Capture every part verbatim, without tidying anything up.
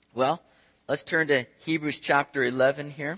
Well, let's turn to Hebrews chapter eleven here.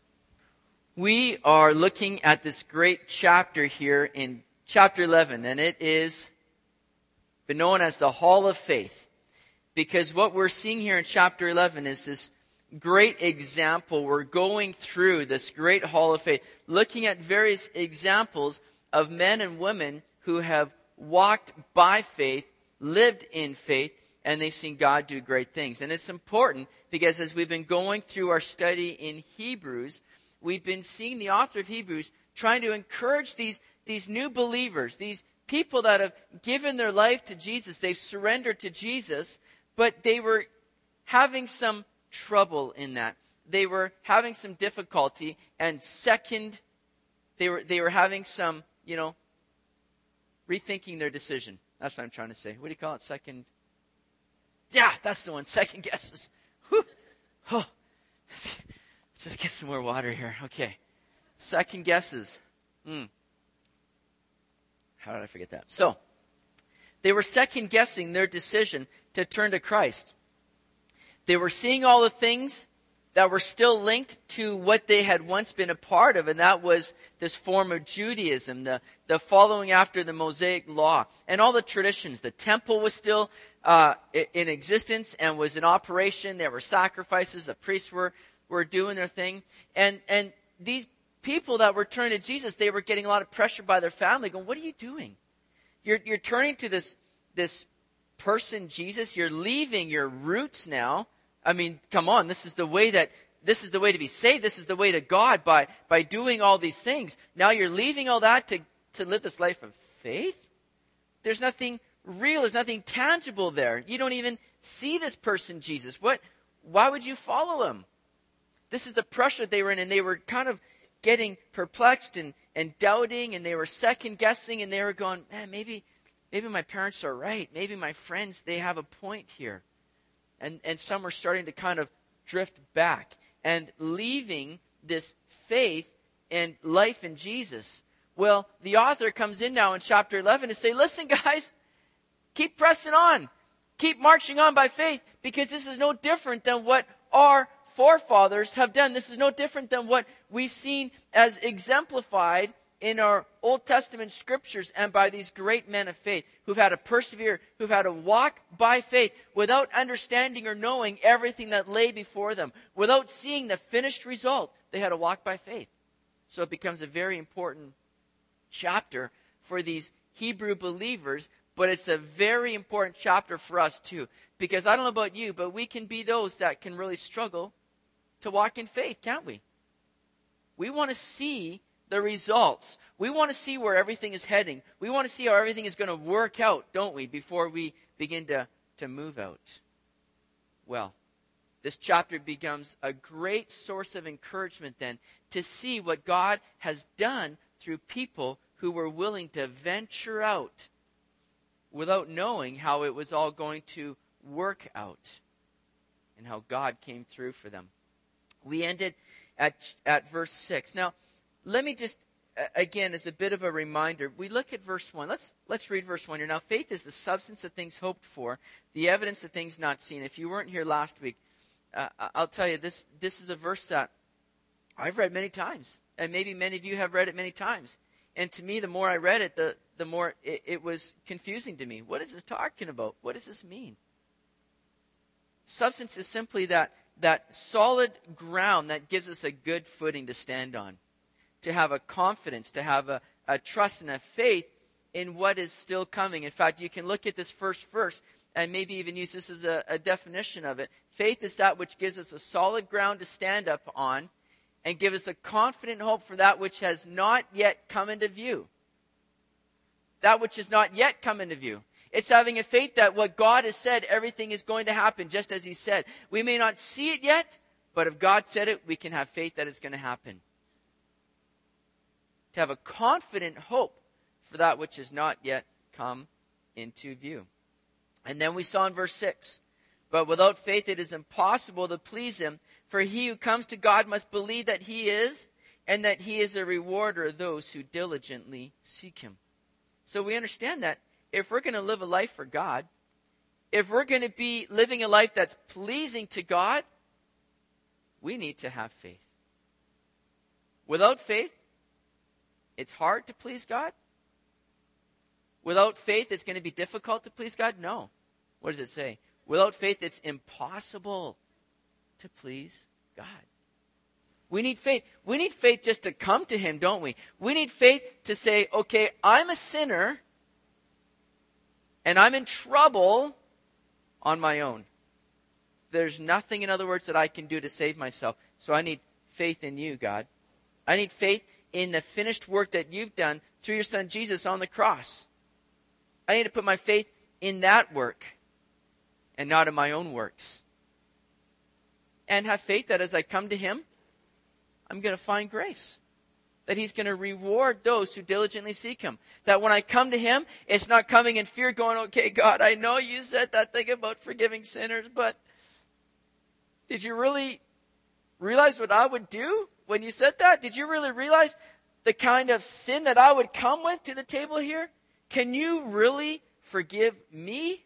We are looking at this great chapter here in chapter eleven, and it is been known as the Hall of Faith, because what we're seeing here in chapter eleven is this great example. We're going through this great Hall of Faith, looking at various examples of men and women who have walked by faith, lived in faith, and they've seen God do great things. And it's important because as we've been going through our study in Hebrews, we've been seeing the author of Hebrews trying to encourage these, these new believers, these people that have given their life to Jesus. They've surrendered to Jesus, but they were having some trouble in that. They were having some difficulty, and second, they were they were having some, you know, rethinking their decision. That's what I'm trying to say. What do you call it? Second... Yeah, that's the one. Second guesses. Whew. Oh. Let's just get some more water here. Okay. Second guesses. Mm. How did I forget that? So, they were second guessing their decision to turn to Christ. They were seeing all the things that were still linked to what they had once been a part of, and that was this form of Judaism, the, the following after the Mosaic law, and all the traditions. The temple was still uh, in existence and was in operation. There were sacrifices. The priests were, were doing their thing. And, and these people that were turning to Jesus, they were getting a lot of pressure by their family, going, what are you doing? You're, you're turning to this, this person, Jesus. You're leaving your roots now. I mean, come on, this is the way that, this is the way to be saved. This is the way to God by, by doing all these things. Now you're leaving all that to, to live this life of faith? There's nothing real. There's nothing tangible there. You don't even see this person, Jesus. What? Why would you follow him? This is the pressure they were in, and they were kind of getting perplexed and, and doubting, and they were second guessing, and they were going, man, maybe, maybe my parents are right. Maybe my friends, they have a point here. And, and some are starting to kind of drift back and leaving this faith and life in Jesus. Well, the author comes in now in chapter eleven to say, listen, guys, keep pressing on. Keep marching on by faith, because this is no different than what our forefathers have done. This is no different than what we've seen as exemplified in our Old Testament scriptures and by these great men of faith who've had to persevere, who've had to walk by faith without understanding or knowing everything that lay before them, without seeing the finished result. They had to walk by faith. So it becomes a very important chapter for these Hebrew believers, but it's a very important chapter for us too. Because I don't know about you, but we can be those that can really struggle to walk in faith, can't we? We want to see the results. We want to see where everything is heading. We want to see how everything is going to work out, don't we, before we begin to, to move out. Well, this chapter becomes a great source of encouragement then to see what God has done through people who were willing to venture out without knowing how it was all going to work out and how God came through for them. We ended at, at verse six. Now, let me just, again, as a bit of a reminder, we look at verse one. Let's let's read verse one here. Now, faith is the substance of things hoped for, the evidence of things not seen. If you weren't here last week, uh, I'll tell you, this, this is a verse that I've read many times. And maybe many of you have read it many times. And to me, the more I read it, the, the more it, it was confusing to me. What is this talking about? What does this mean? Substance is simply that, that solid ground that gives us a good footing to stand on. To have a confidence, to have a, a trust and a faith in what is still coming. In fact, you can look at this first verse and maybe even use this as a, a definition of it. Faith is that which gives us a solid ground to stand up on and give us a confident hope for that which has not yet come into view. That which has not yet come into view. It's having a faith that what God has said, everything is going to happen just as he said. We may not see it yet, but if God said it, we can have faith that it's going to happen. To have a confident hope for that which has not yet come into view. And then we saw in verse six, but without faith it is impossible to please him, for he who comes to God must believe that he is, and that he is a rewarder of those who diligently seek him. So we understand that if we're going to live a life for God, if we're going to be living a life that's pleasing to God, we need to have faith. Without faith, it's hard to please God. Without faith, it's going to be difficult to please God? No. What does it say? Without faith, it's impossible to please God. We need faith. We need faith just to come to Him, don't we? We need faith to say, okay, I'm a sinner and I'm in trouble on my own. There's nothing, in other words, that I can do to save myself. So I need faith in you, God. I need faith in the finished work that you've done through your Son Jesus on the cross. I need to put my faith in that work and not in my own works. And have faith that as I come to Him, I'm going to find grace. That He's going to reward those who diligently seek Him. That when I come to Him, it's not coming in fear going, okay, God, I know you said that thing about forgiving sinners, but did you really realize what I would do when you said that? Did you really realize the kind of sin that I would come with to the table here? Can you really forgive me?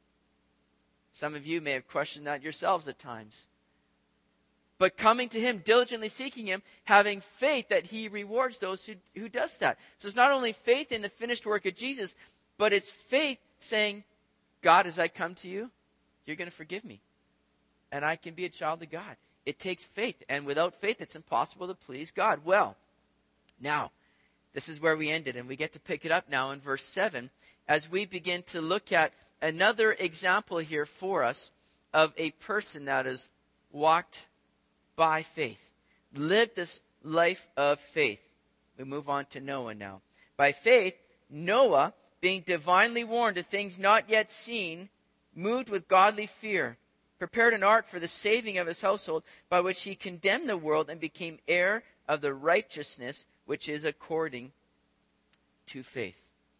Some of you may have questioned that yourselves at times. But coming to Him, diligently seeking Him, having faith that He rewards those who, who does that. So it's not only faith in the finished work of Jesus, but it's faith saying, God, as I come to you, you're going to forgive me. And I can be a child of God. It takes faith. And without faith, it's impossible to please God. Well, now, this is where we ended. And we get to pick it up now in verse seven as we begin to look at another example here for us of a person that has walked by faith, lived this life of faith. We move on to Noah now. By faith, Noah, being divinely warned of things not yet seen, moved with godly fear, prepared an ark for the saving of his household, by which he condemned the world and became heir of the righteousness which is according to faith.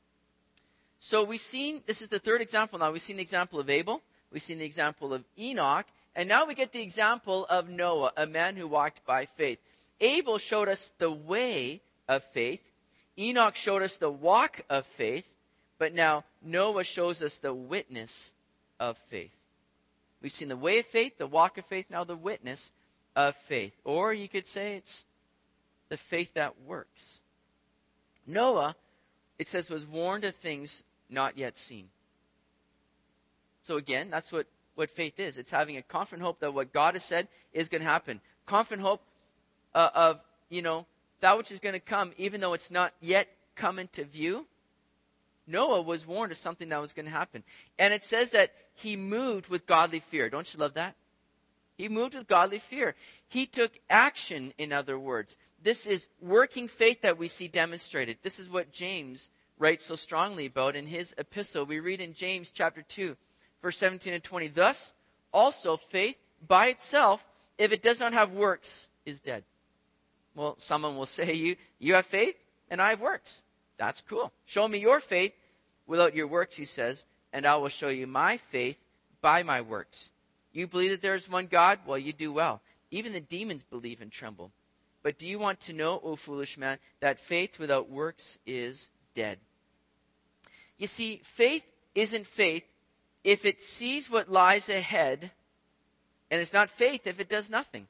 So we've seen, this is the third example now. We've seen the example of Abel. We've seen the example of Enoch. And now we get the example of Noah, a man who walked by faith. Abel showed us the way of faith. Enoch showed us the walk of faith. But now Noah shows us the witness of faith. We've seen the way of faith, the walk of faith, now the witness of faith. Or you could say it's the faith that works. Noah, it says, was warned of things not yet seen. So again, that's what What faith is. It's having a confident hope that what God has said is going to happen. Confident hope uh, of, you know, that which is going to come, even though it's not yet come into view. Noah was warned of something that was going to happen. And it says that he moved with godly fear. Don't you love that? He moved with godly fear. He took action, in other words. This is working faith that we see demonstrated. This is what James writes so strongly about in his epistle. We read in James chapter two. Verse seventeen and twenty, thus also faith by itself, if it does not have works, is dead. Well, someone will say, you, you have faith and I have works. That's cool. Show me your faith without your works, he says, and I will show you my faith by my works. You believe that there is one God? Well, you do well. Even the demons believe and tremble. But do you want to know, O foolish man, that faith without works is dead? You see, faith isn't faith if it sees what lies ahead, and it's not faith if it does nothing.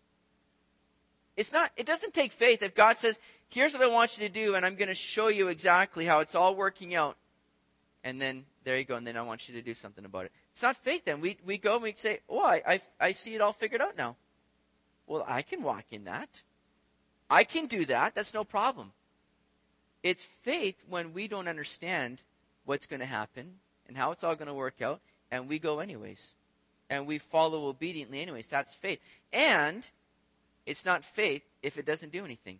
It's not, it doesn't take faith if God says, here's what I want you to do, and I'm going to show you exactly how it's all working out. And then, there you go, and then I want you to do something about it. It's not faith then. We we go and we say, oh, I, I, I see it all figured out now. Well, I can walk in that. I can do that. That's no problem. It's faith when we don't understand what's going to happen and how it's all going to work out, and we go anyways. And we follow obediently anyways. That's faith. And it's not faith if it doesn't do anything.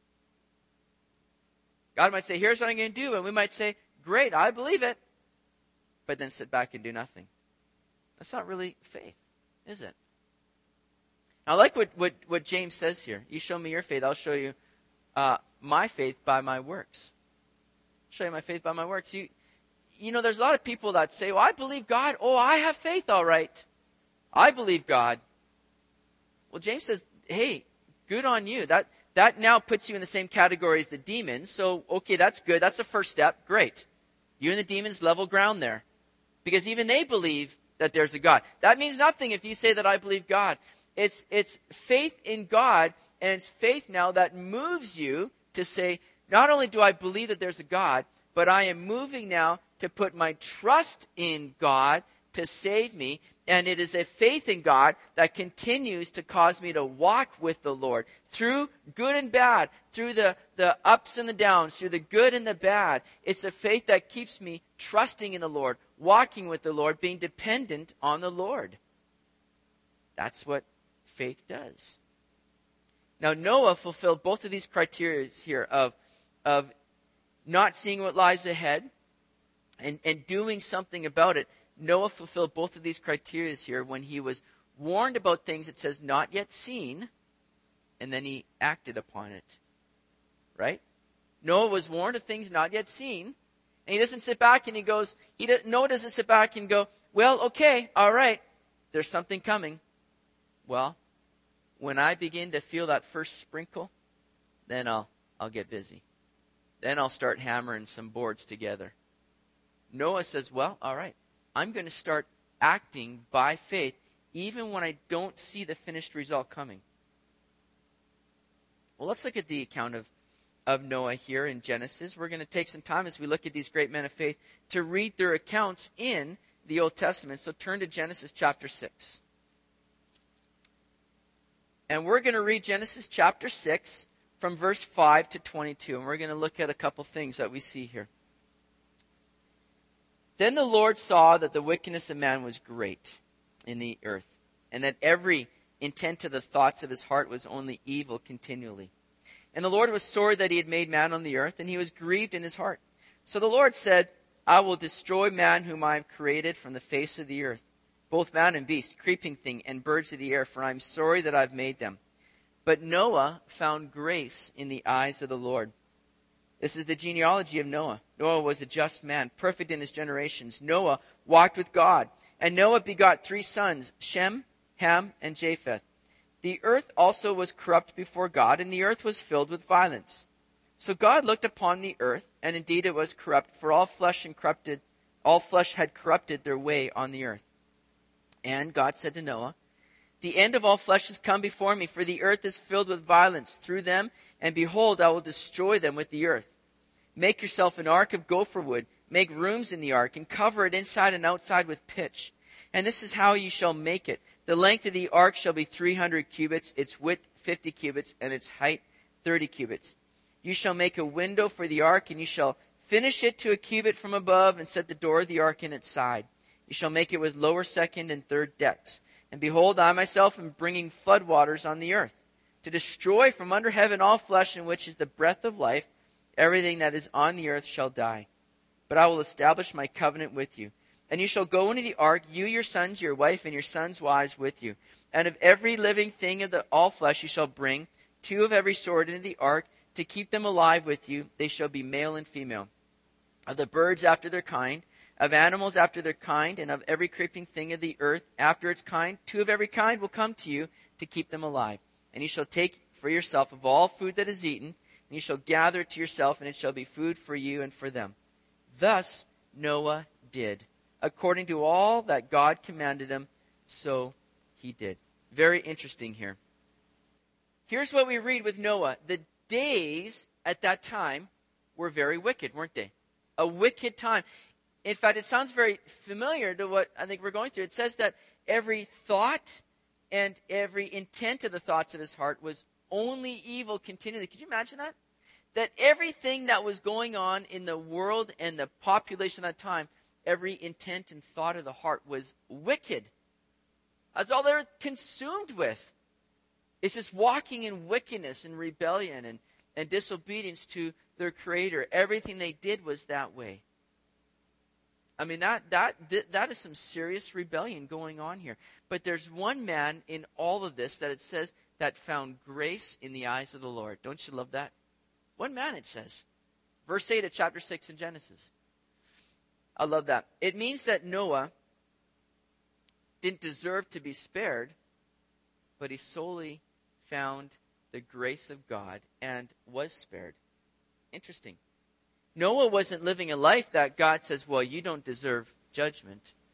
God might say, here's what I'm going to do, and we might say, great, I believe it, but then sit back and do nothing. That's not really faith, is it? I like what, what, what James says here. You show me your faith, I'll show you uh, my faith by my works. I'll show you my faith by my works. You You know, there's a lot of people that say, well, I believe God. Oh, I have faith, all right. I believe God. Well, James says, hey, good on you. That that now puts you in the same category as the demons. So, okay, that's good. That's the first step. Great. You and the demons level ground there. because even they believe that there's a God. That means nothing if you say that I believe God. It's, it's faith in God, and it's faith now that moves you to say, not only do I believe that there's a God, but I am moving now to put my trust in God to save me. And it is a faith in God that continues to cause me to walk with the Lord through good and bad, through the, the ups and the downs, through the good and the bad. It's a faith that keeps me trusting in the Lord, walking with the Lord, being dependent on the Lord. That's what faith does. Now, Noah fulfilled both of these criteria here of, of not seeing what lies ahead and, and doing something about it. Noah fulfilled both of these criteria here when he was warned about things, it says, not yet seen, and then he acted upon it. Right? Noah was warned of things not yet seen, and he doesn't sit back and he goes, he does, Noah doesn't sit back and go, well, okay, all right, there's something coming. Well, when I begin to feel that first sprinkle, then I'll, I'll get busy. Then I'll start hammering some boards together. Noah says, well, all right. I'm going to start acting by faith even when I don't see the finished result coming. Well, let's look at the account of, of Noah here in Genesis. We're going to take some time as we look at these great men of faith to read their accounts in the Old Testament. So turn to Genesis chapter six. And we're going to read Genesis chapter six from verse five to twenty-two. And we're going to look at a couple things that we see here. Then the Lord saw that the wickedness of man was great in the earth, and that every intent of the thoughts of his heart was only evil continually. And the Lord was sorry that he had made man on the earth, and he was grieved in his heart. So the Lord said, I will destroy man whom I have created from the face of the earth, both man and beast, creeping thing, and birds of the air, for I am sorry that I have made them. But Noah found grace in the eyes of the Lord. This is the genealogy of Noah. Noah was a just man, perfect in his generations. Noah walked with God. And Noah begot three sons, Shem, Ham, and Japheth. The earth also was corrupt before God, and the earth was filled with violence. So God looked upon the earth, and indeed it was corrupt, for all flesh and corrupted, all flesh had corrupted their way on the earth. And God said to Noah, the end of all flesh has come before me, for the earth is filled with violence through them, and behold, I will destroy them with the earth. Make yourself an ark of gopher wood, make rooms in the ark, and cover it inside and outside with pitch. And this is how you shall make it. The length of the ark shall be three hundred cubits, its width fifty cubits, and its height thirty cubits. You shall make a window for the ark, and you shall finish it to a cubit from above, and set the door of the ark in its side. You shall make it with lower, second, and third decks. And behold, I myself am bringing floodwaters on the earth, to destroy from under heaven all flesh, in which is the breath of life. Everything that is on the earth shall die. But I will establish my covenant with you. And you shall go into the ark, you, your sons, your wife, and your sons' wives with you. And of every living thing of the, all flesh you shall bring two of every sort into the ark, to keep them alive with you. They shall be male and female. Of the birds after their kind, of animals after their kind, and of every creeping thing of the earth after its kind, two of every kind will come to you to keep them alive. And you shall take for yourself of all food that is eaten, and you shall gather it to yourself, and it shall be food for you and for them. Thus Noah did. According to all that God commanded him, so he did. Very interesting here. Here's what we read with Noah. The days at that time were very wicked, weren't they? A wicked time. In fact, it sounds very familiar to what I think we're going through. It says that every thought and every intent of the thoughts of his heart was only evil continually. Could you imagine that? That everything that was going on in the world and the population at that time, every intent and thought of the heart was wicked. That's all they're consumed with. It's just walking in wickedness and rebellion and, and disobedience to their Creator. Everything they did was that way. I mean, that, that, that is some serious rebellion going on here. But there's one man in all of this that it says that found grace in the eyes of the Lord. Don't you love that? One man, it says. Verse eight of chapter six in Genesis. I love that. It means that Noah didn't deserve to be spared, but he solely found the grace of God and was spared. Interesting. Noah wasn't living a life that God says, well, you don't deserve judgment.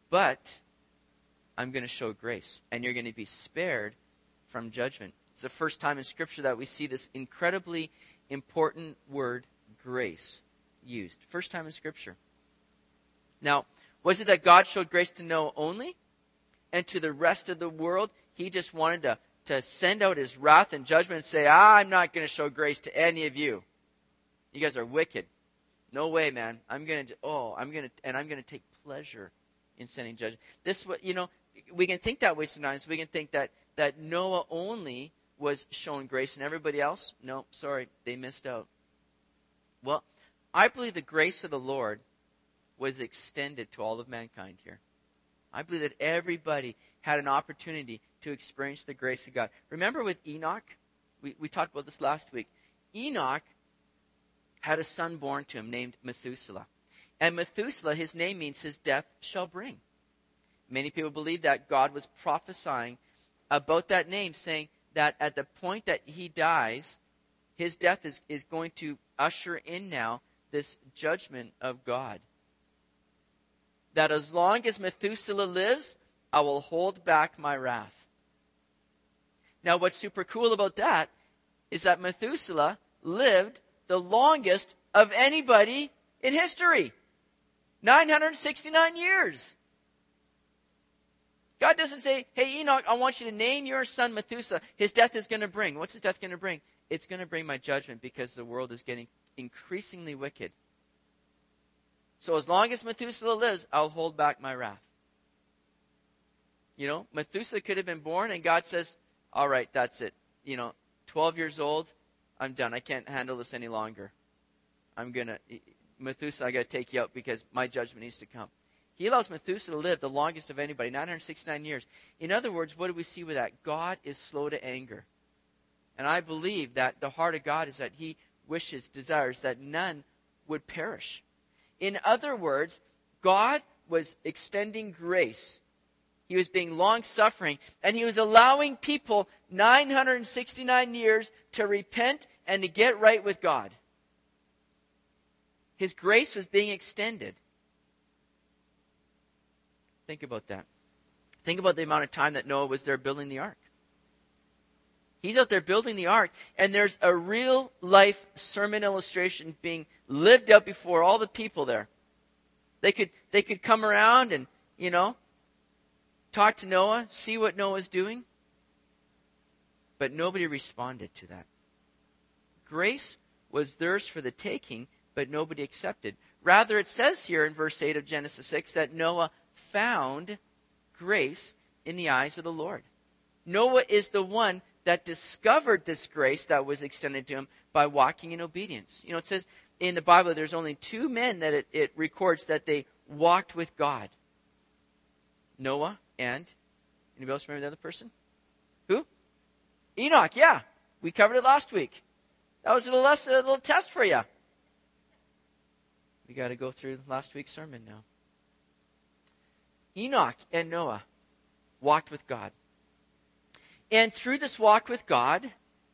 but I'm going to show grace, and you're going to be spared from judgment. It's the first time in Scripture that we see this incredibly important word, grace, used. First time in Scripture. Now, was it that God showed grace to Noah only? And to the rest of the world, he just wanted to, to send out his wrath and judgment and say, ah, I'm not going to show grace to any of you. You guys are wicked. No way, man. I'm going to, oh, I'm going to, and I'm going to take pleasure in sending judgment. This, you know, we can think that way sometimes. We can think that, that Noah only was shown grace and everybody else, no, sorry, they missed out. Well, I believe the grace of the Lord was extended to all of mankind here. I believe that everybody had an opportunity to experience the grace of God. Remember with Enoch? We, we talked about this last week. Enoch had a son born to him named Methuselah. And Methuselah, his name means his death shall bring. Many people believe that God was prophesying about that name, saying that at the point that he dies, his death is, is going to usher in now this judgment of God. That as long as Methuselah lives, I will hold back my wrath. Now, what's super cool about that is that Methuselah lived the longest of anybody in history. nine hundred sixty-nine years. God doesn't say, hey, Enoch, I want you to name your son Methuselah. His death is going to bring. What's his death going to bring? It's going to bring my judgment because the world is getting increasingly wicked. So as long as Methuselah lives, I'll hold back my wrath. You know, Methuselah could have been born and God says, all right, that's it. You know, twelve years old, I'm done. I can't handle this any longer. I'm going to, Methuselah, I got to take you out because my judgment needs to come. He allows Methuselah to live the longest of anybody, nine hundred sixty-nine years. In other words, what do we see with that? God is slow to anger. And I believe that the heart of God is that he wishes, desires that none would perish. In other words, God was extending grace. He was being long-suffering, and he was allowing people nine hundred sixty-nine years to repent and to get right with God. His grace was being extended. Think about that. Think about the amount of time that Noah was there building the ark. He's out there building the ark, and there's a real-life sermon illustration being lived out before all the people there. They could, they could come around and, you know, talk to Noah, see what Noah's doing. But nobody responded to that. Grace was theirs for the taking, but nobody accepted. Rather, it says here in verse eight of Genesis six that Noah found grace in the eyes of the Lord. Noah is the one that discovered this grace that was extended to him by walking in obedience. You know, it says in the Bible there's only two men that it, it records that they walked with God. Noah and, anybody else remember the other person? Who? Enoch, yeah. We covered it last week. That was a little, less, a little test for you. We got to go through last week's sermon now. Enoch and Noah walked with God. And through this walk with God,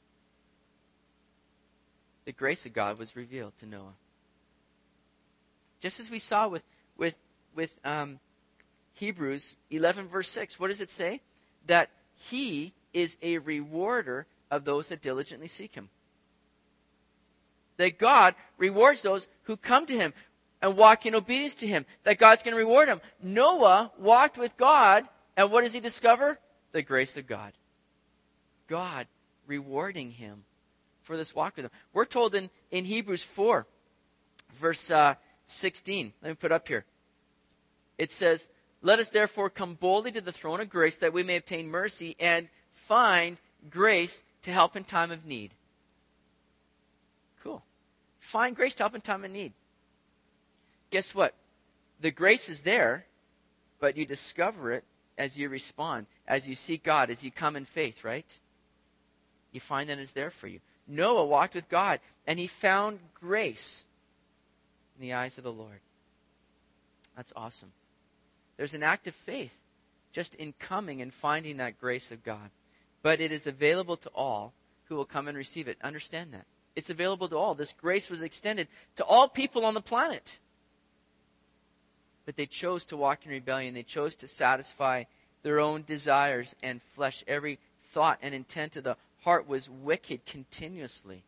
the grace of God was revealed to Noah. Just as we saw with, with, with um, Hebrews eleven verse six. What does it say? That he is a rewarder of those that diligently seek him. That God rewards those who come to him and walk in obedience to him. That God's going to reward him. Noah walked with God, and what does he discover? The grace of God. God rewarding him for this walk with him. We're told in, in Hebrews four, verse uh, sixteen. Let me put up here. It says, let us therefore come boldly to the throne of grace that we may obtain mercy and find grace to help in time of need. Cool. Find grace to help in time of need. Guess what? The grace is there, but you discover it as you respond, as you seek God, as you come in faith, right? You find that it's there for you. Noah walked with God, and he found grace in the eyes of the Lord. That's awesome. There's an act of faith just in coming and finding that grace of God. But it is available to all who will come and receive it. Understand that. It's available to all. This grace was extended to all people on the planet. But they chose to walk in rebellion. They chose to satisfy their own desires and flesh. Every thought and intent of the heart was wicked continuously.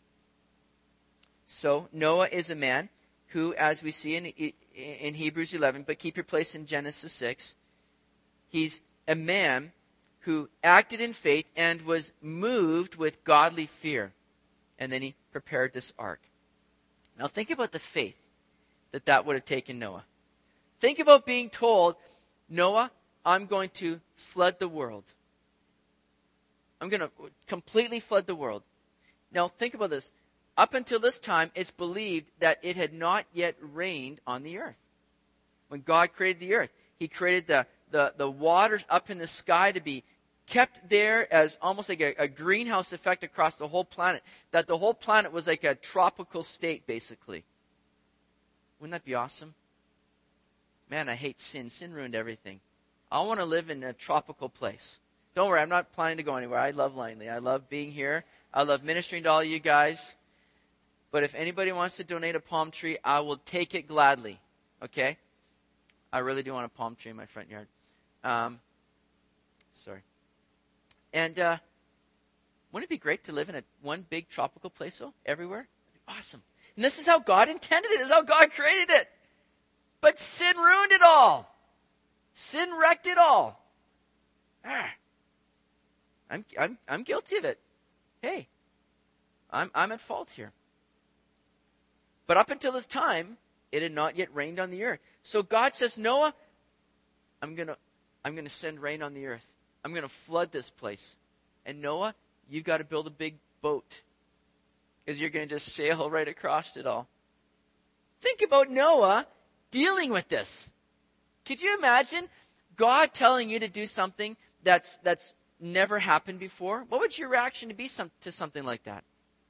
So Noah is a man who, as we see in, in Hebrews eleven, but keep your place in Genesis six, he's a man who acted in faith and was moved with godly fear. And then he prepared this ark. Now think about the faith that that would have taken Noah. Think about being told, Noah, I'm going to flood the world. I'm going to completely flood the world. Now think about this. Up until this time, it's believed that it had not yet rained on the earth. When God created the earth, he created the, the, the waters up in the sky to be kept there as almost like a, a greenhouse effect across the whole planet. That the whole planet was like a tropical state, basically. Wouldn't that be awesome? Man, I hate sin. Sin ruined everything. I want to live in a tropical place. Don't worry, I'm not planning to go anywhere. I love Langley. I love being here. I love ministering to all you guys. But if anybody wants to donate a palm tree, I will take it gladly. Okay? I really do want a palm tree in my front yard. Um, sorry. And uh, wouldn't it be great to live in a one big tropical place, though, everywhere? That'd be awesome. And this is how God intended it. This is how God created it. But sin ruined it all. Sin wrecked it all. Ah. I'm I'm I'm guilty of it. Hey, I'm I'm at fault here. But up until this time, it had not yet rained on the earth. So God says, Noah, I'm gonna I'm gonna send rain on the earth. I'm gonna flood this place. And Noah, you've got to build a big boat. Because you're gonna just sail right across it all. Think about Noah dealing with this. Could you imagine God telling you to do something that's that's never happened before? What would your reaction to be some, to something like that?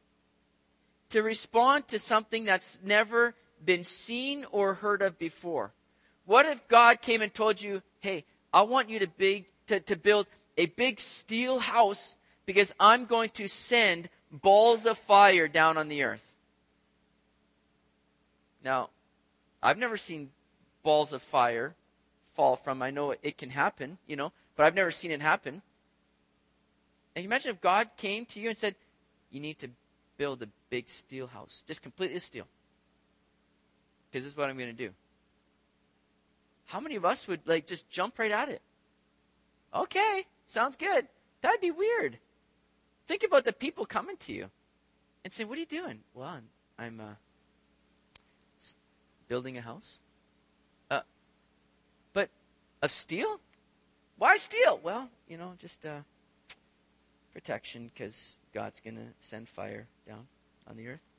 To respond to something that's never been seen or heard of before. What if God came and told you, hey, I want you to, big, to, to build a big steel house because I'm going to send balls of fire down on the earth. Now, I've never seen balls of fire fall from, I know it can happen, you know, but I've never seen it happen. And imagine if God came to you and said, you need to build a big steel house, just completely steel. Because this is what I'm going to do. How many of us would like just jump right at it? Okay, sounds good. That'd be weird. Think about the people coming to you and say, what are you doing? Well, I'm, I'm uh, building a house. Uh, but of steel? Why steel? Well, you know, just uh, protection because God's going to send fire down on the earth.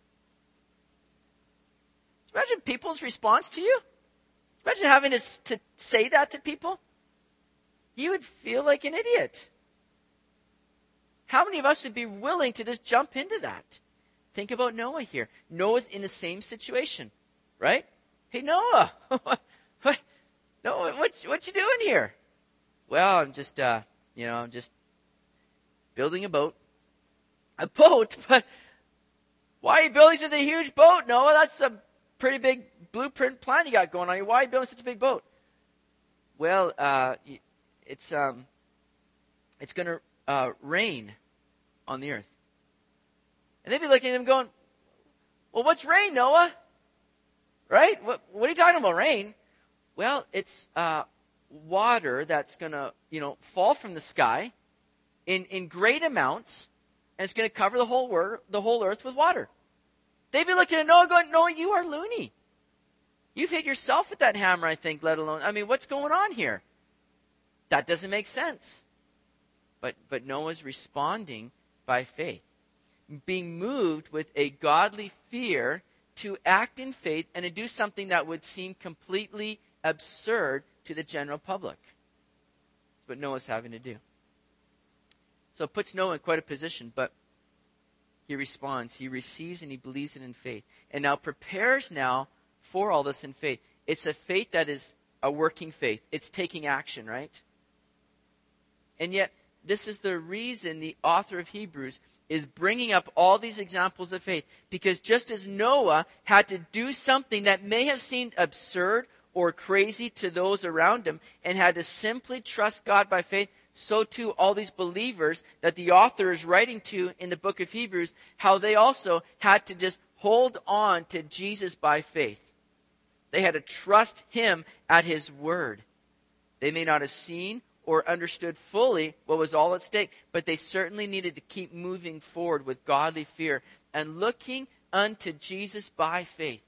Imagine people's response to you. Imagine having to, to say that to people. You would feel like an idiot. How many of us would be willing to just jump into that? Think about Noah here. Noah's in the same situation, right? Hey, Noah, what, Noah, what, what you doing here? Well, I'm just, uh, you know, I'm just building a boat. A boat? But why are you building such a huge boat, Noah? That's a pretty big blueprint plan you got going on. Why are you building such a big boat? Well, uh, it's um, it's going to uh, rain on the earth. And they'd be looking at him going, well, what's rain, Noah? Right? What, what are you talking about, rain? Well, it's uh, water that's going to, you know, fall from the sky in, in great amounts, and it's going to cover the whole wor- the whole earth with water. They'd be looking at Noah going, Noah, you are loony. You've hit yourself with that hammer, I think, let alone, I mean, what's going on here? That doesn't make sense. But but Noah's responding by faith, being moved with a godly fear to act in faith and to do something that would seem completely absurd to the general public. That's what Noah's having to do. So it puts Noah in quite a position, but he responds, he receives and he believes it in faith. And now prepares now for all this in faith. It's a faith that is a working faith. It's taking action, right? And yet, this is the reason the author of Hebrews is bringing up all these examples of faith. Because just as Noah had to do something that may have seemed absurd or crazy to those around him and had to simply trust God by faith, so too all these believers that the author is writing to in the book of Hebrews, how they also had to just hold on to Jesus by faith. They had to trust him at his word. They may not have seen or understood fully what was all at stake, but they certainly needed to keep moving forward with godly fear and looking unto Jesus by faith.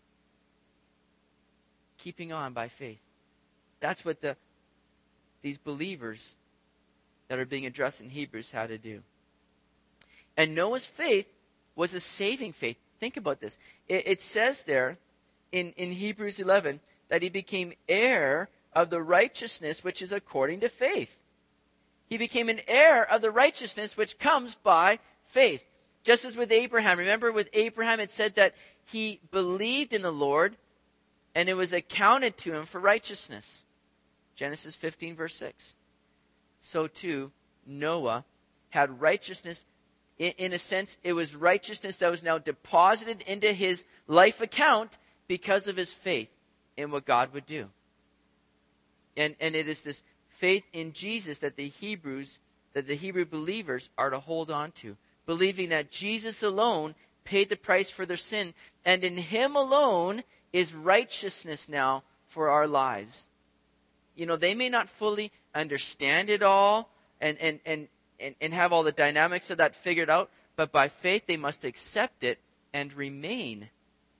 Keeping on by faith. That's what the these believers that are being addressed in Hebrews had to do. And Noah's faith was a saving faith. Think about this. It, it says there in, in Hebrews eleven that he became heir of the righteousness which is according to faith. He became an heir of the righteousness which comes by faith. Just as with Abraham. Remember with Abraham it said that he believed in the Lord and it was accounted to him for righteousness. Genesis fifteen verse six. So too, Noah had righteousness. In, in a sense, it was righteousness that was now deposited into his life account because of his faith in what God would do. And, and it is this faith in Jesus that the Hebrews, that the Hebrew believers are to hold on to. Believing that Jesus alone paid the price for their sin. And in him alone is righteousness now for our lives. You know, they may not fully understand it all and, and, and, and, and have all the dynamics of that figured out, but by faith they must accept it and remain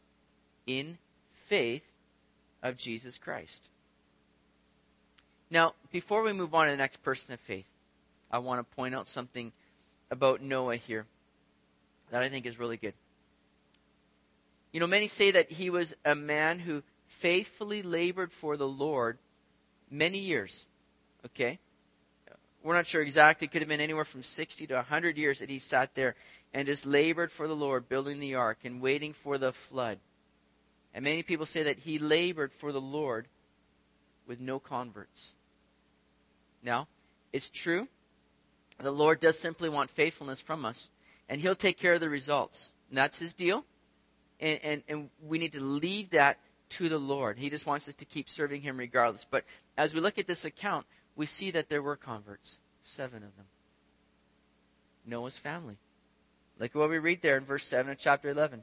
in faith of Jesus Christ. Now, before we move on to the next person of faith, I want to point out something about Noah here that I think is really good. You know, many say that he was a man who faithfully labored for the Lord many years. Okay? We're not sure exactly. It could have been anywhere from sixty to one hundred years that he sat there and just labored for the Lord, building the ark and waiting for the flood. And many people say that he labored for the Lord with no converts. Now, it's true. The Lord does simply want faithfulness from us, and he'll take care of the results. And that's his deal. And, and, and we need to leave that to the Lord. He just wants us to keep serving him regardless. But as we look at this account, we see that there were converts. Seven of them. Noah's family. Look at what we read there in verse seven of chapter eleven.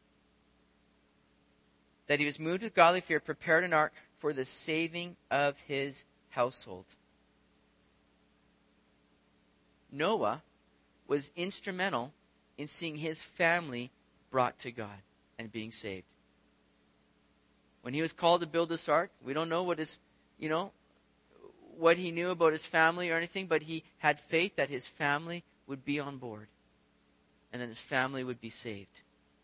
That he was moved with godly fear, prepared an ark for the saving of his household. Noah was instrumental in seeing his family brought to God and being saved. When he was called to build this ark, we don't know what his, you know, what he knew about his family or anything, but he had faith that his family would be on board and that his family would be saved.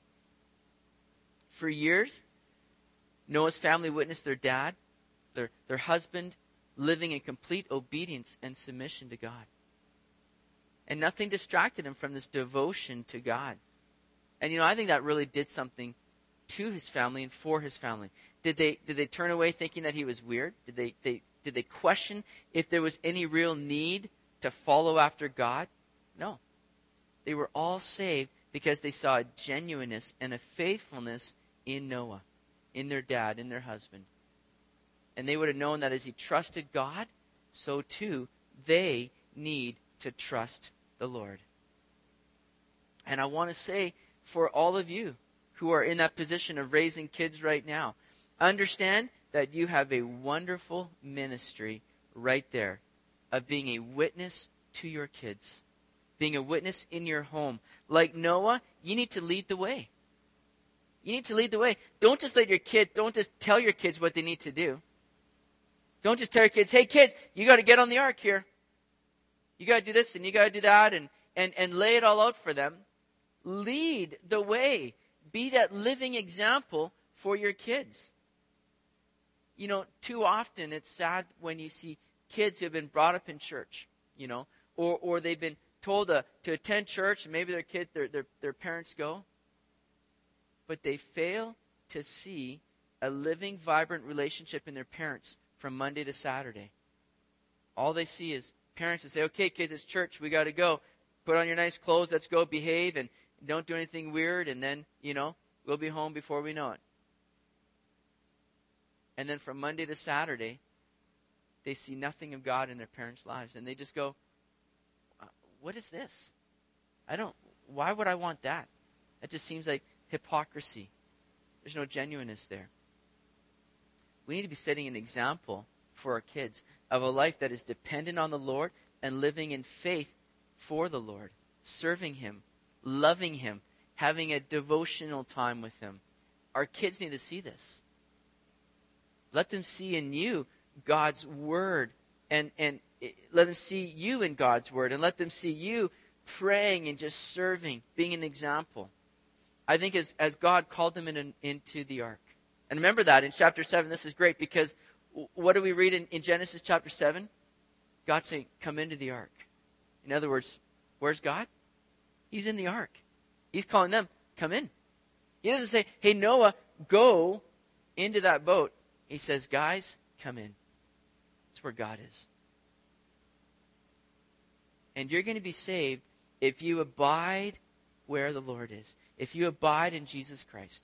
For years, Noah's family witnessed their dad, their, their husband, living in complete obedience and submission to God. And nothing distracted him from this devotion to God. And, you know, I think that really did something to his family and for his family. Did they did they turn away thinking that he was weird? Did they, they did they question if there was any real need to follow after God? No. They were all saved because they saw a genuineness and a faithfulness in Noah, in their dad, in their husband. And they would have known that as he trusted God, so too they need to trust the Lord. And I want to say for all of you who are in that position of raising kids right now, understand that you have a wonderful ministry right there of being a witness to your kids, being a witness in your home. Like Noah, you need to lead the way. You need to lead the way. Don't just let your kid, don't just tell your kids what they need to do. Don't just tell your kids, hey kids, you got to get on the ark here. You got to do this and you got to do that and, and, and lay it all out for them. Lead the way. Be that living example for your kids. You know, too often it's sad when you see kids who have been brought up in church, you know, or, or they've been told to, to attend church and maybe their kid, their, their, their parents go. But they fail to see a living, vibrant relationship in their parents from Monday to Saturday. All they see is parents that say, okay, kids, it's church. We got to go. Put on your nice clothes. Let's go behave and don't do anything weird. And then, you know, we'll be home before we know it. And then from Monday to Saturday, they see nothing of God in their parents' lives. And they just go, what is this? I don't, why would I want that? That just seems like hypocrisy. There's no genuineness there. We need to be setting an example for our kids of a life that is dependent on the Lord and living in faith for the Lord, serving Him, loving Him, having a devotional time with Him. Our kids need to see this. Let them see in you God's Word, and, and let them see you in God's Word, and let them see you praying and just serving, being an example. I think as, as God called them in, into the ark. And remember that in chapter seven, this is great, because what do we read in, in Genesis chapter seven? God saying, come into the ark. In other words, where's God? He's in the ark. He's calling them, come in. He doesn't say, hey, Noah, go into that boat. He says, guys, come in. That's where God is. And you're going to be saved if you abide where the Lord is. If you abide in Jesus Christ.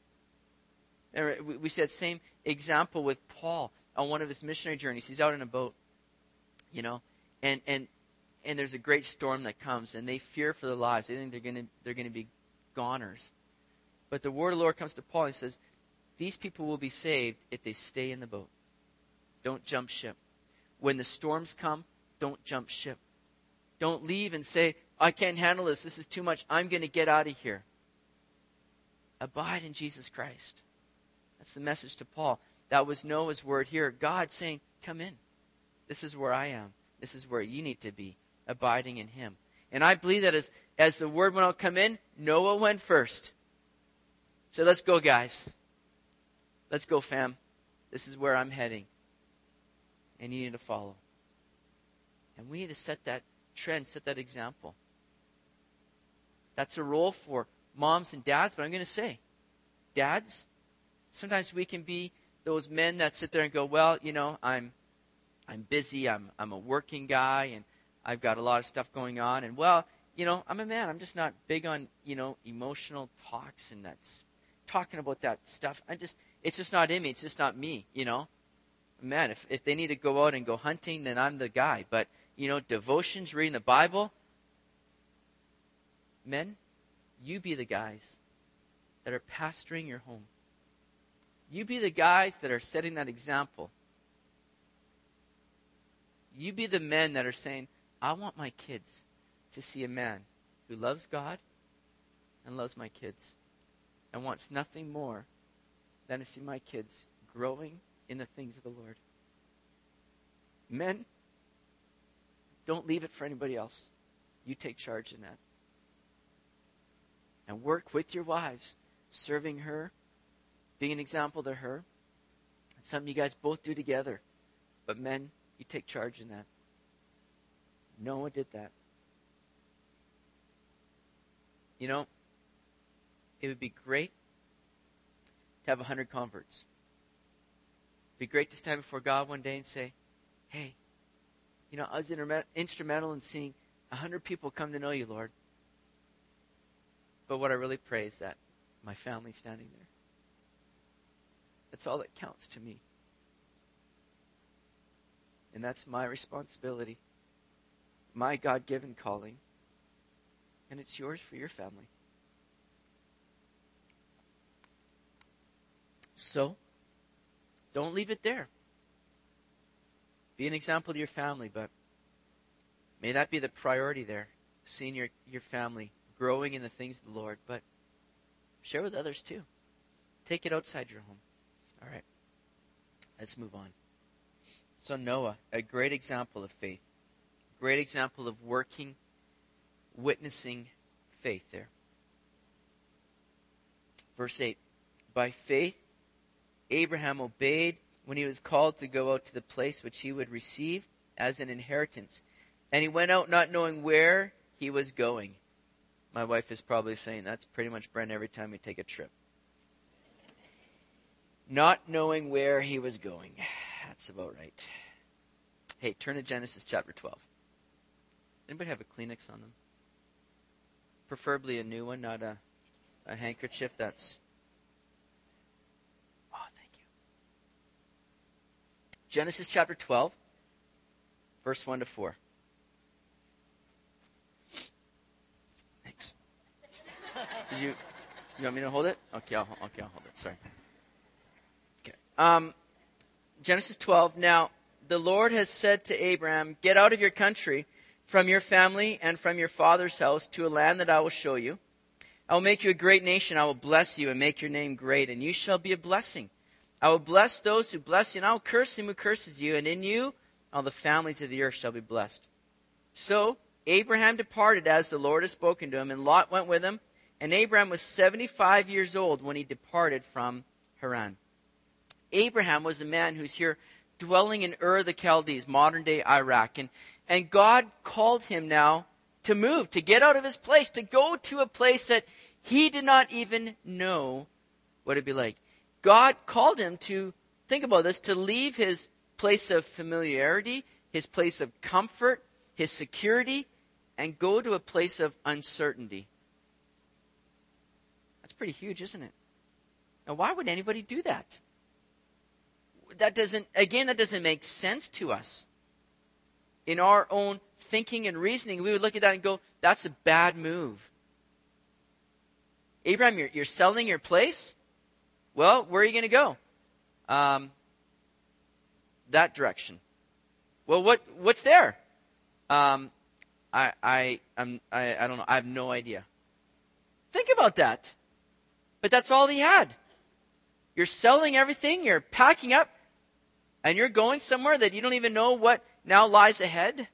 We said same example with Paul on one of his missionary journeys. He's out in a boat, you know, and and and there's a great storm that comes, and they fear for their lives. They think they're going to they're going to be goners. But the word of the Lord comes to Paul. And he says, these people will be saved if they stay in the boat. Don't jump ship. When the storms come, don't jump ship. Don't leave and say, I can't handle this. This is too much. I'm going to get out of here. Abide in Jesus Christ. That's the message to Paul. That was Noah's word here. God saying, come in. This is where I am. This is where you need to be, abiding in Him. And I believe that as, as the word went out, come in, Noah went first. So let's go, guys. Let's go, fam. This is where I'm heading. And you need to follow. And we need to set that trend, set that example. That's a role for moms and dads, but I'm going to say, dads, sometimes we can be those men that sit there and go, well, you know, I'm I'm busy, I'm I'm a working guy, and I've got a lot of stuff going on, and well, you know, I'm a man, I'm just not big on, you know, emotional talks and that's talking about that stuff. I just it's just not in me, it's just not me, you know. Man, if if they need to go out and go hunting, then I'm the guy. But, you know, devotions, reading the Bible, men, you be the guys that are pastoring your home. You be the guys that are setting that example. You be the men that are saying, I want my kids to see a man who loves God and loves my kids and wants nothing more than to see my kids growing in the things of the Lord. Men, don't leave it for anybody else. You take charge in that. And work with your wives, serving her, being an example to her. It's something you guys both do together. But men, you take charge in that. Noah did that. You know, it would be great to have a hundred converts. It'd be great to stand before God one day and say, hey, you know, I was inter- instrumental in seeing a hundred people come to know you, Lord. But what I really pray is that my family's standing there. That's all that counts to me. And that's my responsibility, my God-given calling, and it's yours for your family. So, don't leave it there. Be an example to your family, but may that be the priority there, seeing your, your family growing in the things of the Lord, but share with others too. Take it outside your home. All right, let's move on. So Noah, a great example of faith. Great example of working, witnessing faith there. Verse eight. By faith, Abraham obeyed when he was called to go out to the place which he would receive as an inheritance. And he went out not knowing where he was going. My wife is probably saying that's pretty much Brent every time we take a trip. Not knowing where he was going. That's about right. Hey, turn to Genesis chapter twelve. Anybody have a Kleenex on them? Preferably a new one, not a, a handkerchief that's... Oh, thank you. Genesis chapter twelve, verse one to four. Thanks. Did you, you want me to hold it? Okay, I'll, okay, I'll hold it. Sorry. Okay. Um, Genesis twelve. Now, the Lord has said to Abraham, get out of your country, from your family and from your father's house, to a land that I will show you. I will make you a great nation. I will bless you and make your name great, and you shall be a blessing. I will bless those who bless you, and I will curse him who curses you, and in you all the families of the earth shall be blessed. So Abraham departed as the Lord had spoken to him, and Lot went with him. And Abraham was seventy-five years old when he departed from Haran. Abraham was a man who's here dwelling in Ur the Chaldees, modern-day Iraq. And, and God called him now to move, to get out of his place, to go to a place that he did not even know what it'd be like. God called him to, think about this, to leave his place of familiarity, his place of comfort, his security, and go to a place of uncertainty. That's pretty huge, isn't it? Now, why would anybody do that? That doesn't, again, that doesn't make sense to us. In our own thinking and reasoning, we would look at that and go, that's a bad move. Abraham, you're, you're selling your place? Well, where are you going to go? Um, that direction. Well, what what's there? Um, I I I'm, I I don't know. I have no idea. Think about that. But that's all he had. You're selling everything. You're packing up, and you're going somewhere that you don't even know what now lies ahead.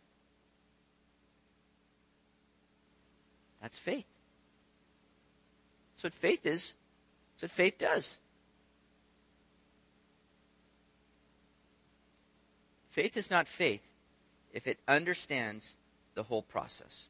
That's faith. That's what faith is. That's what faith does. Faith is not faith if it understands the whole process.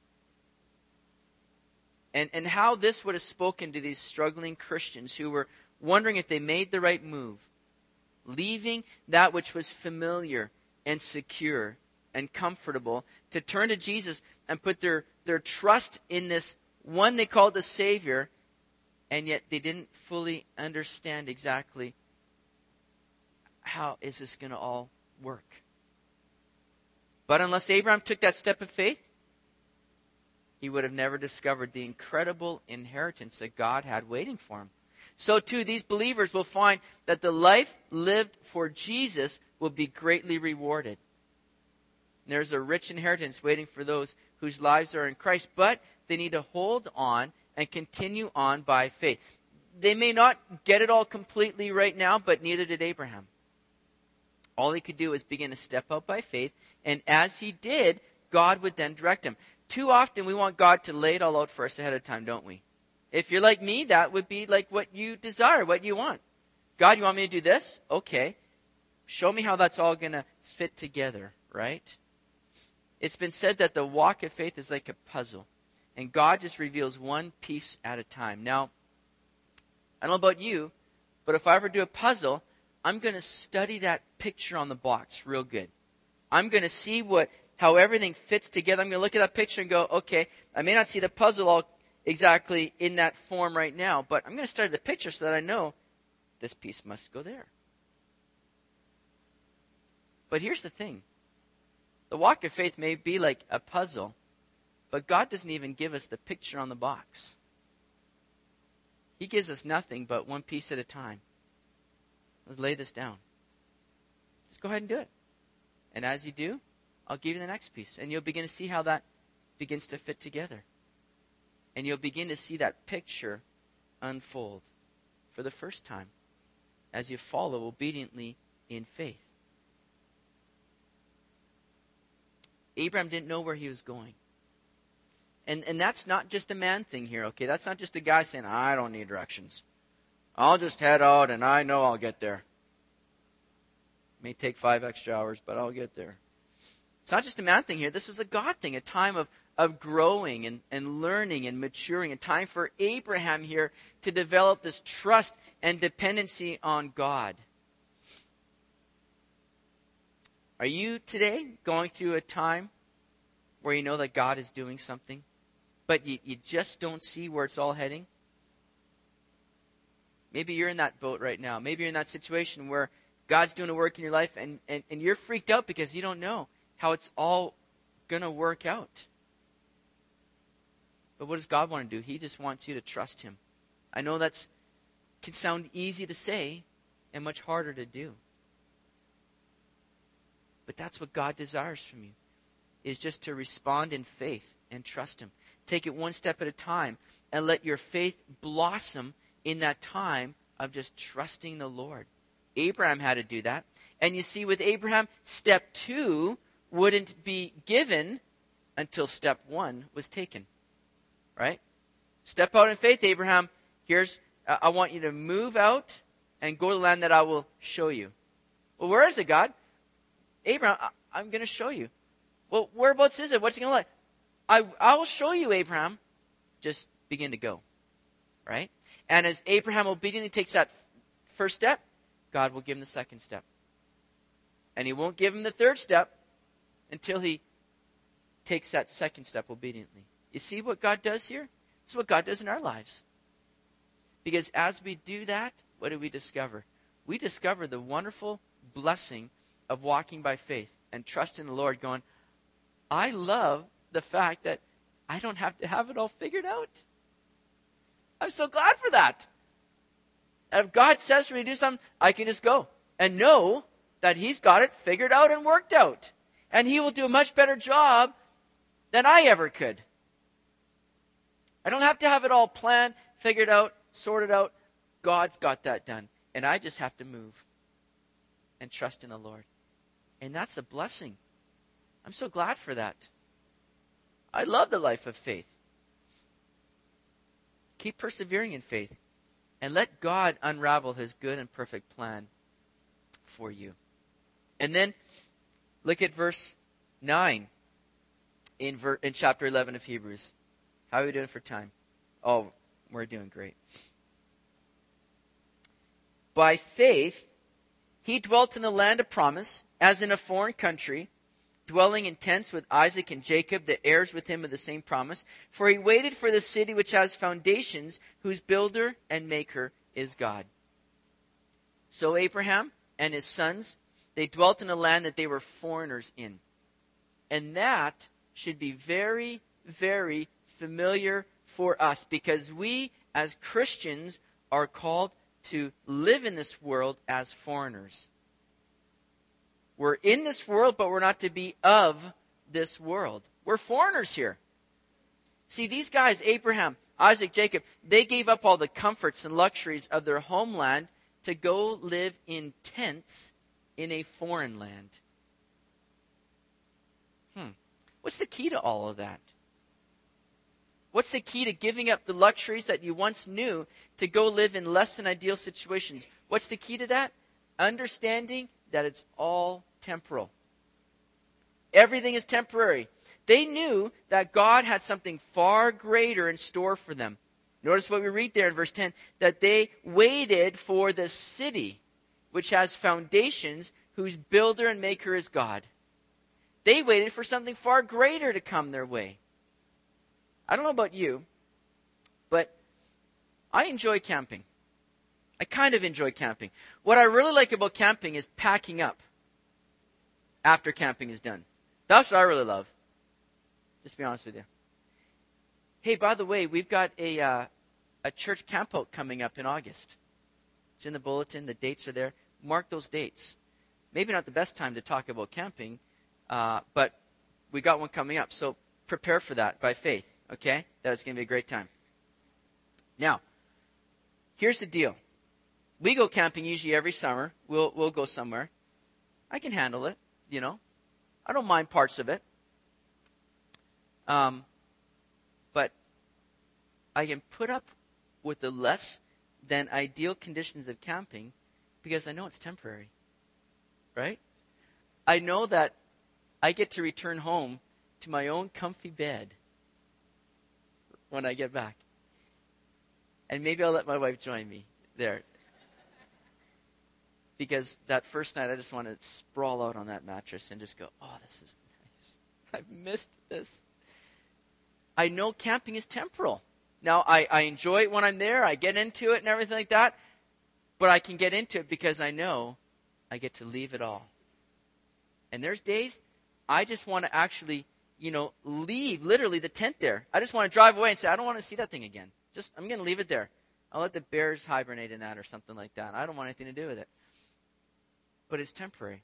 And, and how this would have spoken to these struggling Christians who were wondering if they made the right move, leaving that which was familiar and secure and comfortable to turn to Jesus and put their, their trust in this one they called the Savior, and yet they didn't fully understand exactly how is this going to all work. But unless Abraham took that step of faith, he would have never discovered the incredible inheritance that God had waiting for him. So too, these believers will find that the life lived for Jesus will be greatly rewarded. There's a rich inheritance waiting for those whose lives are in Christ, but they need to hold on and continue on by faith. They may not get it all completely right now, but neither did Abraham. All he could do was begin to step out by faith, and as he did, God would then direct him. Too often we want God to lay it all out for us ahead of time, don't we? If you're like me, that would be like what you desire, what you want. God, you want me to do this? Okay. Show me how that's all going to fit together, right? It's been said that the walk of faith is like a puzzle, and God just reveals one piece at a time. Now, I don't know about you, but if I ever do a puzzle, I'm going to study that picture on the box real good. I'm going to see what how everything fits together. I'm going to look at that picture and go, okay, I may not see the puzzle all exactly in that form right now, but I'm going to study the picture so that I know this piece must go there. But here's the thing. The walk of faith may be like a puzzle, but God doesn't even give us the picture on the box. He gives us nothing but one piece at a time. Let's lay this down. Just go ahead and do it. And as you do, I'll give you the next piece. And you'll begin to see how that begins to fit together. And you'll begin to see that picture unfold for the first time as you follow obediently in faith. Abraham didn't know where he was going. And, and that's not just a man thing here, okay? That's not just a guy saying, I don't need directions. I'll just head out and I know I'll get there. It may take five extra hours, but I'll get there. It's not just a man thing here. This was a God thing, a time of, of growing and, and learning and maturing, a time for Abraham here to develop this trust and dependency on God. Are you today going through a time where you know that God is doing something, but you, you just don't see where it's all heading? Maybe you're in that boat right now. Maybe you're in that situation where God's doing a work in your life, and, and, and you're freaked out because you don't know how it's all going to work out. But what does God want to do? He just wants you to trust him. I know that's can sound easy to say and much harder to do. But that's what God desires from you, is just to respond in faith and trust him. Take it one step at a time and let your faith blossom in that time of just trusting the Lord. Abraham had to do that. And you see, with Abraham, step two wouldn't be given until step one was taken. Right? Step out in faith, Abraham. Here's, uh, I want you to move out and go to the land that I will show you. Well, where is it, God? Abraham, I, I'm going to show you. Well, whereabouts is it? What's it going to look like? I, I will show you, Abraham. Just begin to go. Right? And as Abraham obediently takes that f- first step, God will give him the second step. And he won't give him the third step until he takes that second step obediently. You see what God does here? This is what God does in our lives. Because as we do that, what do we discover? We discover the wonderful blessing of walking by faith and trusting the Lord, going, I love the fact that I don't have to have it all figured out. I'm so glad for that. And if God says for me to do something, I can just go and know that he's got it figured out and worked out. And he will do a much better job than I ever could. I don't have to have it all planned, figured out, sorted out. God's got that done. And I just have to move and trust in the Lord. And that's a blessing. I'm so glad for that. I love the life of faith. Keep persevering in faith. And let God unravel his good and perfect plan for you. And then look at verse nine in, ver- in chapter eleven of Hebrews. How are we doing for time? Oh, we're doing great. By faith, he dwelt in the land of promise, as in a foreign country, dwelling in tents with Isaac and Jacob, the heirs with him of the same promise. For he waited for the city which has foundations, whose builder and maker is God. So Abraham and his sons, they dwelt in a land that they were foreigners in. And that should be very, very familiar for us, because we as Christians are called to live in this world as foreigners. We're in this world, but we're not to be of this world. We're foreigners here. See, these guys, Abraham, Isaac, Jacob, they gave up all the comforts and luxuries of their homeland to go live in tents in a foreign land. Hmm. What's the key to all of that? What's the key to giving up the luxuries that you once knew to go live in less than ideal situations? What's the key to that? Understanding that it's all temporal. Everything is temporary. They knew that God had something far greater in store for them. Notice what we read there in verse ten, that they waited for the city which has foundations, whose builder and maker is God. They waited for something far greater to come their way. I don't know about you, but I enjoy camping. I kind of enjoy camping. What I really like about camping is packing up after camping is done. That's what I really love. Just to be honest with you. Hey, by the way, we've got a uh, a church campout coming up in August. It's in the bulletin. The dates are there. Mark those dates. Maybe not the best time to talk about camping, uh, but we got one coming up. So prepare for that by faith. Okay? That it's going to be a great time. Now, here's the deal. We go camping usually every summer. We'll we'll go somewhere. I can handle it, you know. I don't mind parts of it. Um, but I can put up with the less than ideal conditions of camping because I know it's temporary. Right? I know that I get to return home to my own comfy bed when I get back. And maybe I'll let my wife join me there. Because that first night I just want to sprawl out on that mattress and just go, oh, this is nice. I've missed this. I know camping is temporal. Now, I, I enjoy it when I'm there. I get into it and everything like that. But I can get into it because I know I get to leave it all. And there's days I just want to actually, you know, leave literally the tent there. I just want to drive away and say, I don't want to see that thing again. Just, I'm going to leave it there. I'll let the bears hibernate in that or something like that. I don't want anything to do with it. But it's temporary.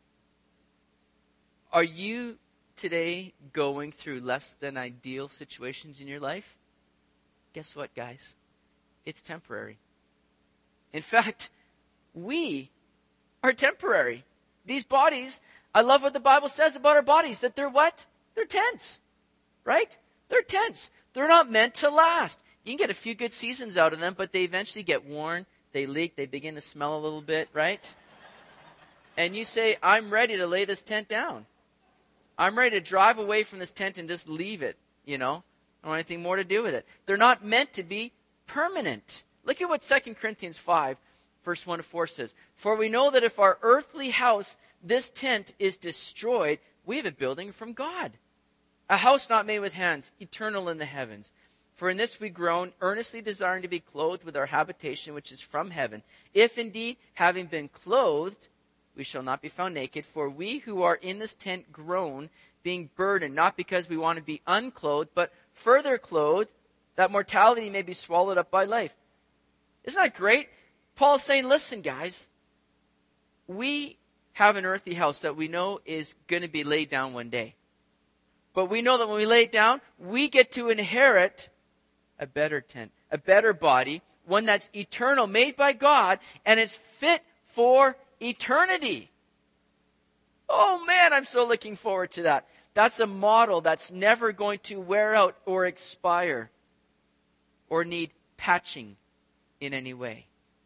Are you today going through less than ideal situations in your life? Guess what, guys? It's temporary. In fact, we are temporary. These bodies, I love what the Bible says about our bodies, that they're what? They're tents, right? They're tents. They're not meant to last. You can get a few good seasons out of them, but they eventually get worn, they leak, they begin to smell a little bit, right? And you say, I'm ready to lay this tent down. I'm ready to drive away from this tent and just leave it, you know. I don't want anything more to do with it. They're not meant to be permanent. Look at what Second Corinthians five, verse one to four says. For we know that if our earthly house, this tent, is destroyed, we have a building from God. A house not made with hands, eternal in the heavens. For in this we groan, earnestly desiring to be clothed with our habitation which is from heaven. If indeed, having been clothed, we shall not be found naked. For we who are in this tent groan, being burdened, not because we want to be unclothed, but further clothed, that mortality may be swallowed up by life. Isn't that great? Paul's saying, listen, guys, we have an earthly house that we know is going to be laid down one day. But we know that when we lay it down, we get to inherit a better tent, a better body, one that's eternal, made by God, and it's fit for eternity. Oh man, I'm so looking forward to that. That's a model that's never going to wear out or expire or need patching in any way.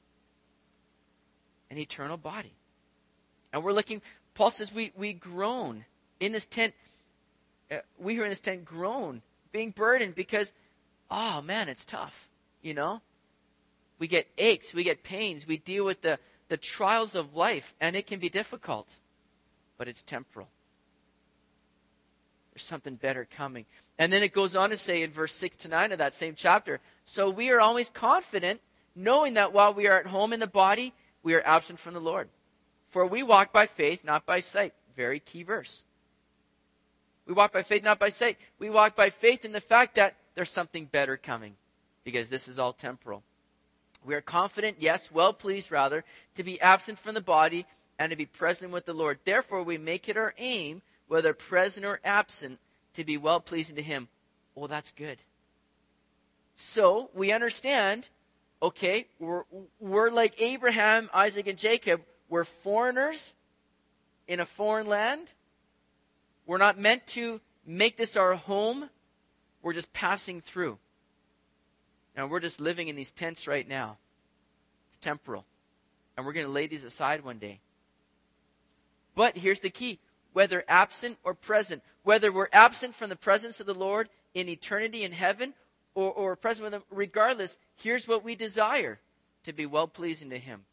An eternal body. And we're looking, Paul says we, we groan in this tent. Uh, we here in this tent groan, being burdened because, oh man, it's tough, you know. We get aches, we get pains, we deal with the, the trials of life, and it can be difficult. But it's temporal. There's something better coming. And then it goes on to say in verse six to nine of that same chapter, so we are always confident, knowing that while we are at home in the body, we are absent from the Lord. For we walk by faith, not by sight. Very key verse. We walk by faith, not by sight. We walk by faith in the fact that there's something better coming, because this is all temporal. We are confident, yes, well pleased rather, to be absent from the body and to be present with the Lord. Therefore, we make it our aim, whether present or absent, to be well pleasing to Him. Well, that's good. So we understand, okay, we're, we're like Abraham, Isaac, and Jacob. We're foreigners in a foreign land. We're not meant to make this our home. We're just passing through. Now, we're just living in these tents right now. It's temporal. And we're going to lay these aside one day. But here's the key. Whether absent or present, whether we're absent from the presence of the Lord in eternity in heaven or, or present with Him, regardless, here's what we desire: to be well-pleasing to Him.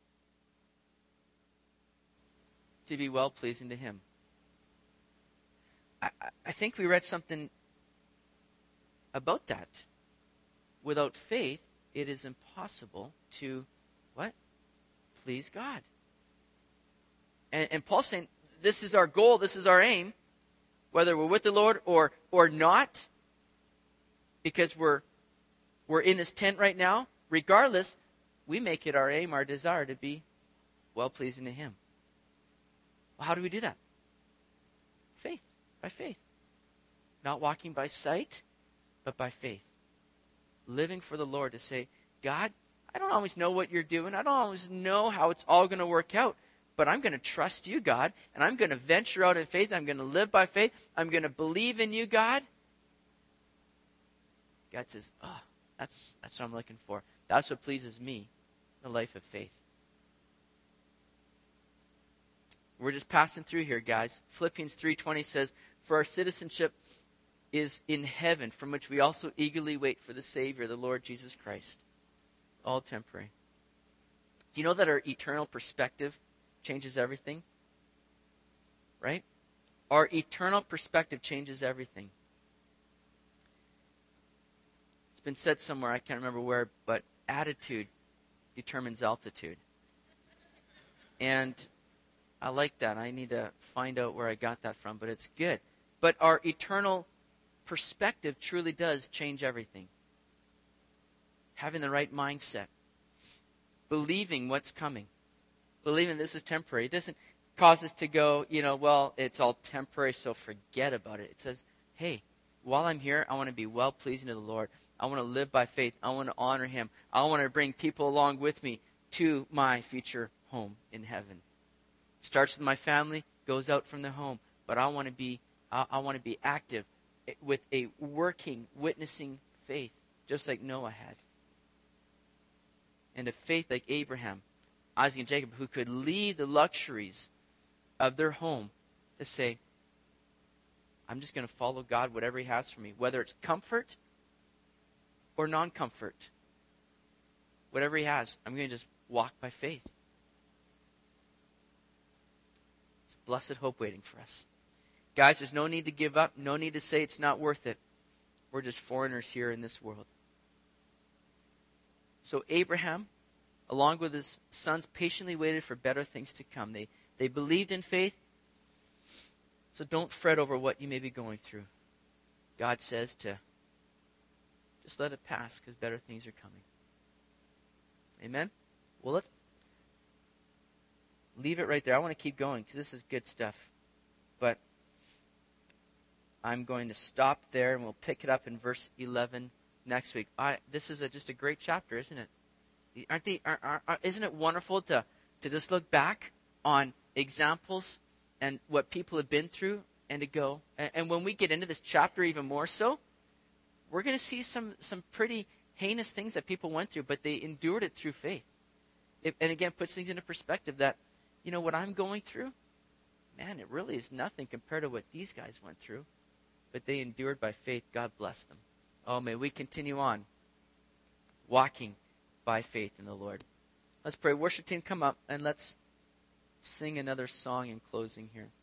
To be well-pleasing to Him. I, I think we read something about that. Without faith, it is impossible to, what? Please God. And, and Paul's saying, this is our goal, this is our aim, whether we're with the Lord or or not, because we're we're in this tent right now. Regardless, we make it our aim, our desire to be well-pleasing to Him. Well, how do we do that? Faith, by faith. Not walking by sight, but by faith. Living for the Lord to say, God, I don't always know what you're doing. I don't always know how it's all going to work out. But I'm going to trust you, God, and I'm going to venture out in faith. I'm going to live by faith. I'm going to believe in you, God. God says, oh, that's, that's what I'm looking for. That's what pleases me, the life of faith. We're just passing through here, guys. Philippians three twenty says, for our citizenship is in heaven, from which we also eagerly wait for the Savior, the Lord Jesus Christ. All temporary. Do you know that our eternal perspective changes everything? Right? Our eternal perspective changes everything. It's been said somewhere, I can't remember where, but attitude determines altitude. And I like that. I need to find out where I got that from, but it's good. But our eternal perspective truly does change everything. Having the right mindset. Believing what's coming. Believing this is temporary. It doesn't cause us to go, you know, well, it's all temporary, so forget about it. It says, hey, while I'm here, I want to be well-pleasing to the Lord. I want to live by faith. I want to honor Him. I want to bring people along with me to my future home in heaven. It starts with my family, goes out from the home. But I want to be, I, I want to be active with a working, witnessing faith, just like Noah had. And a faith like Abraham, Isaac, and Jacob, who could leave the luxuries of their home to say, I'm just going to follow God, whatever He has for me, whether it's comfort or non-comfort. Whatever He has, I'm going to just walk by faith. It's a blessed hope waiting for us. Guys, there's no need to give up, no need to say it's not worth it. We're just foreigners here in this world. So Abraham, along with his sons, patiently waited for better things to come. They, they believed in faith. So don't fret over what you may be going through. God says to just let it pass because better things are coming. Amen? Well, let's leave it right there. I want to keep going because this is good stuff. But I'm going to stop there and we'll pick it up in verse eleven next week. I, this is a, just a great chapter, isn't it? Aren't they? Are, are, are, isn't it wonderful to, to just look back on examples and what people have been through and to go? And, and when we get into this chapter even more so, we're going to see some, some pretty heinous things that people went through, but they endured it through faith. It, and again, puts things into perspective that, you know, what I'm going through, man, it really is nothing compared to what these guys went through. But they endured by faith. God bless them. Oh, may we continue on walking by faith in the Lord. Let's pray. Worship team, come up and let's sing another song in closing here.